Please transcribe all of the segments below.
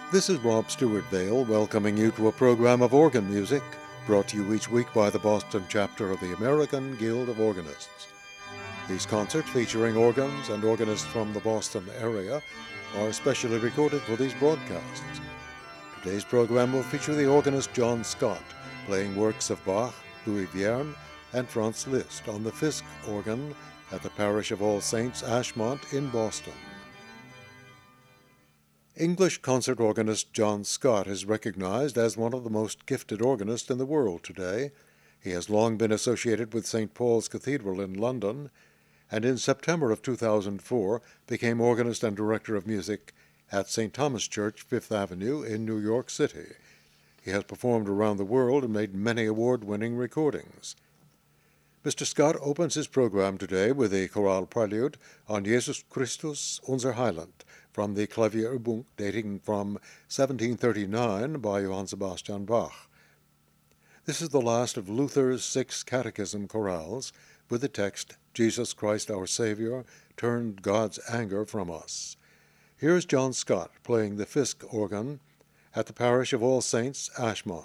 This is Rob Stewart Vale welcoming you to a program of organ music brought to you each week by the Boston chapter of the American Guild of Organists. These concerts featuring organs and organists from the Boston area are specially recorded for these broadcasts. Today's program will feature the organist John Scott playing works of Bach, Louis Vierne, and Franz Liszt on the Fisk organ at the Parish of All Saints, Ashmont in Boston. English concert organist John Scott is recognized as one of the most gifted organists in the world today. He has long been associated with St. Paul's Cathedral in London, and in September of 2004 became organist and director of music at St. Thomas Church, Fifth Avenue in New York City. He has performed around the world and made many award-winning recordings. Mr. Scott opens his program today with a chorale prelude on Jesus Christus, unser Heiland, from the Klavierübung dating from 1739 by Johann Sebastian Bach. This is the last of Luther's 6 catechism chorales with the text, Jesus Christ our Savior turned God's anger from us. Here's John Scott playing the Fisk organ at the Parish of All Saints, Ashmont.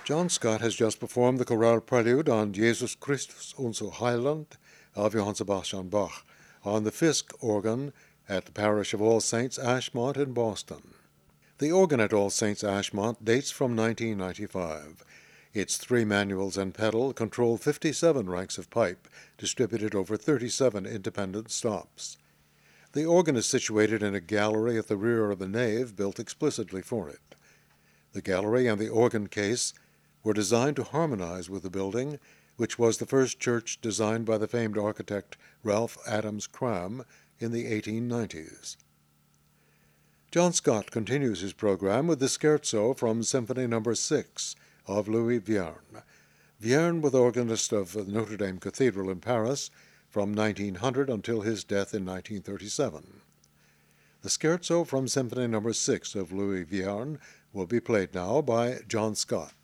John Scott has just performed the chorale prelude on Jesus Christus unser Heiland of Johann Sebastian Bach on the Fisk organ at the parish of All Saints, Ashmont in Boston. The organ at All Saints, Ashmont dates from 1995. Its 3 manuals and pedal control 57 ranks of pipe, distributed over 37 independent stops. The organ is situated in a gallery at the rear of the nave built explicitly for it. The gallery and the organ case were designed to harmonize with the building, which was the first church designed by the famed architect Ralph Adams Cram in the 1890s. John Scott continues his program with the scherzo from Symphony No. 6 of Louis Vierne. Vierne was organist of Notre Dame Cathedral in Paris from 1900 until his death in 1937. The scherzo from Symphony No. 6 of Louis Vierne will be played now by John Scott.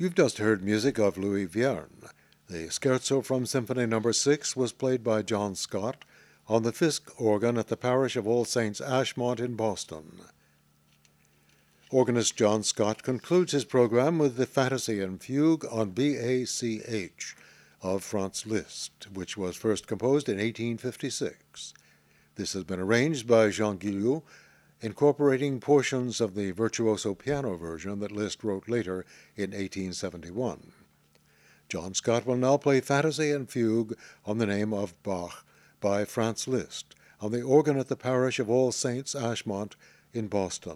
You've just heard music of Louis Vierne. The Scherzo from Symphony No. 6 was played by John Scott on the Fisk organ at the Parish of All Saints Ashmont in Boston. Organist John Scott concludes his program with the Fantasy and Fugue on BACH of Franz Liszt, which was first composed in 1856. This has been arranged by Jean Guillou, incorporating portions of the virtuoso piano version that Liszt wrote later in 1871. John Scott will now play Fantasy and Fugue on the Name of Bach by Franz Liszt on the organ at the Parish of All Saints Ashmont in Boston.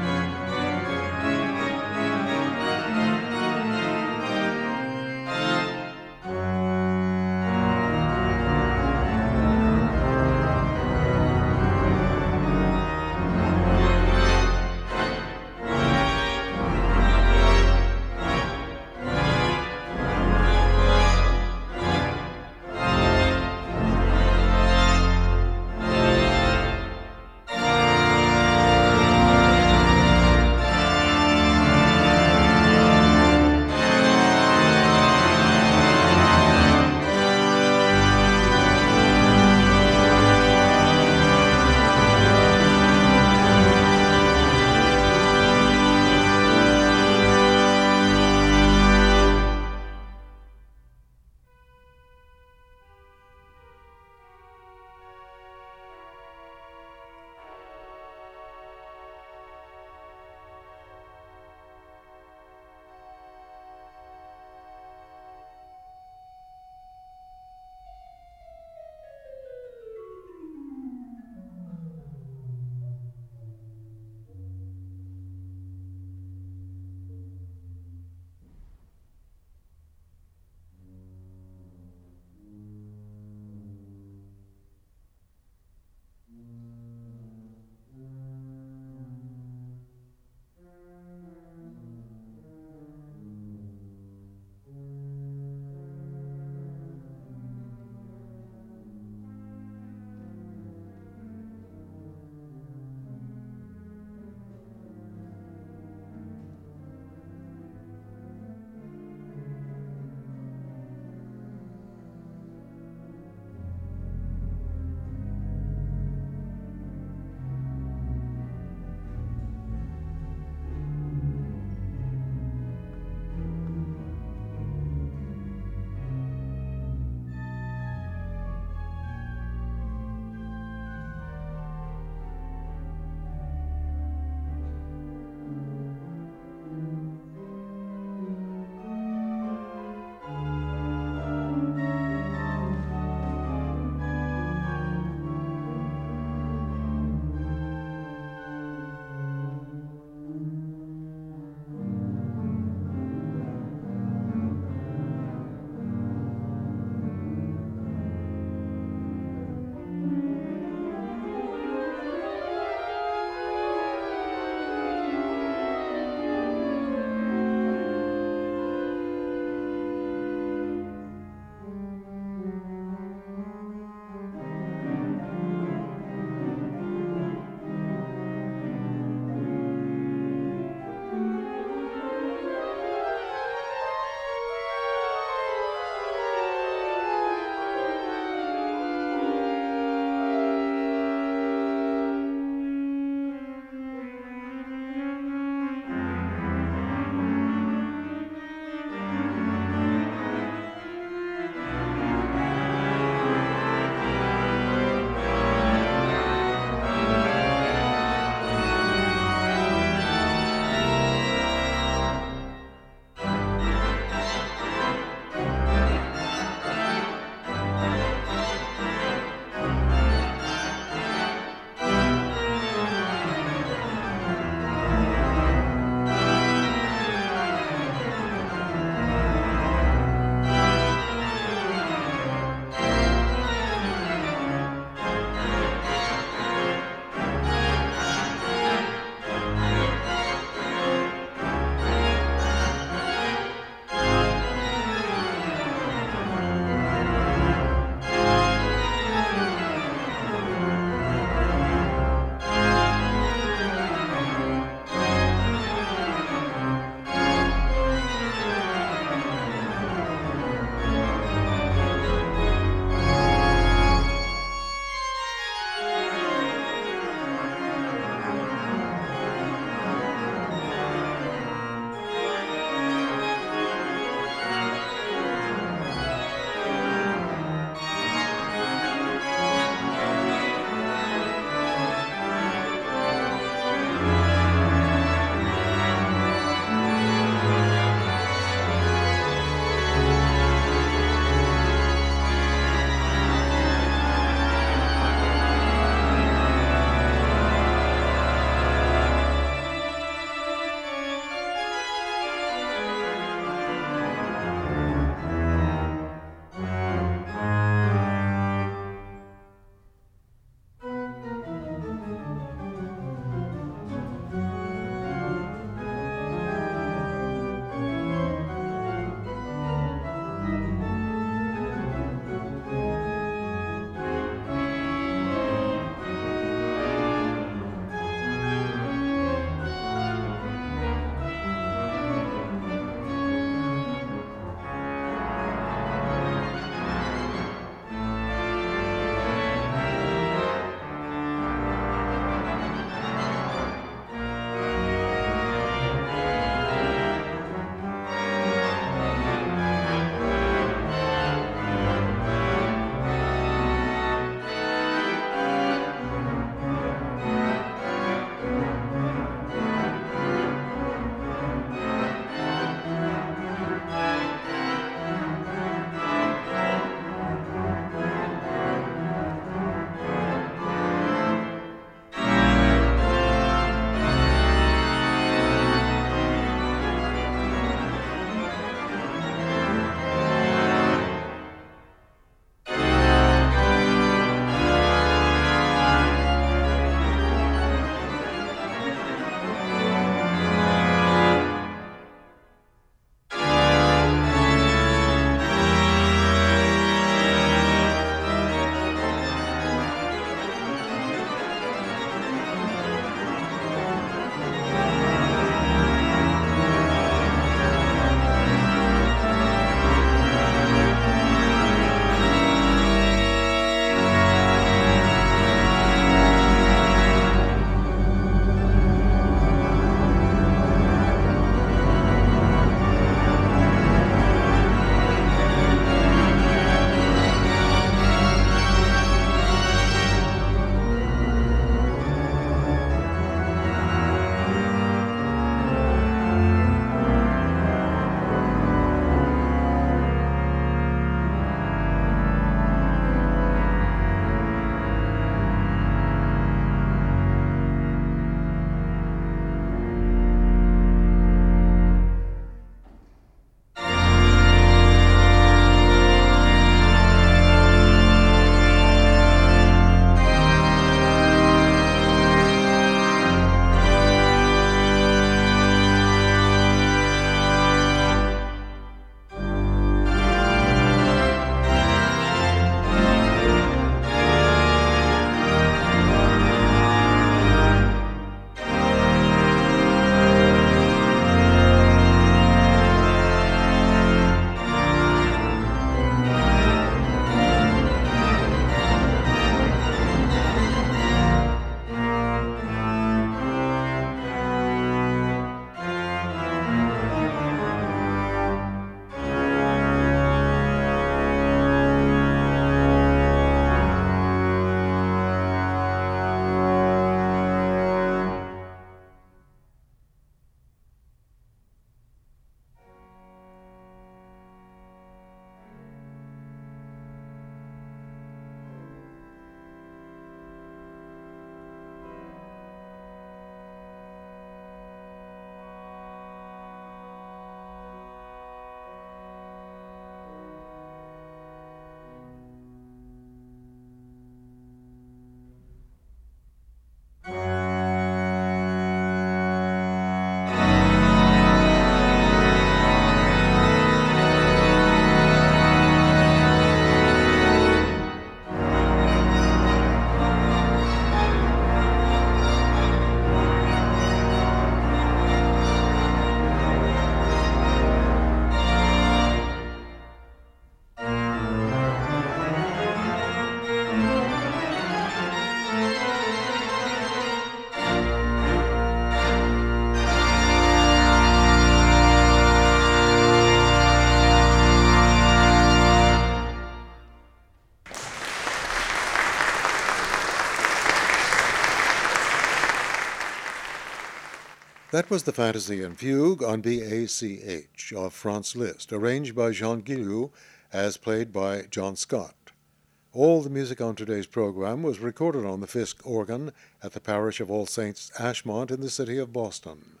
That was the Fantasy and Fugue on BACH of Franz Liszt, arranged by Jean Guillou, as played by John Scott. All the music on today's program was recorded on the Fisk organ at the parish of All Saints Ashmont in the city of Boston.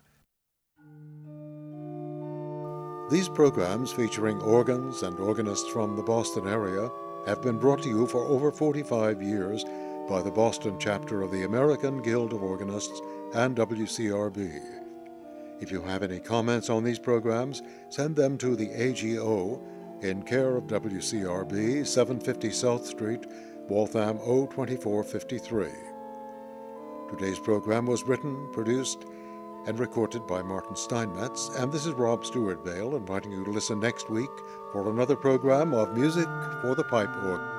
These programs, featuring organs and organists from the Boston area, have been brought to you for over 45 years by the Boston chapter of the American Guild of Organists and WCRB. If you have any comments on these programs, send them to the AGO in care of WCRB, 750 South Street, Waltham 02453. Today's program was written, produced, and recorded by Martin Steinmetz, and this is Rob Stewart Vale inviting you to listen next week for another program of Music for the Pipe Organ.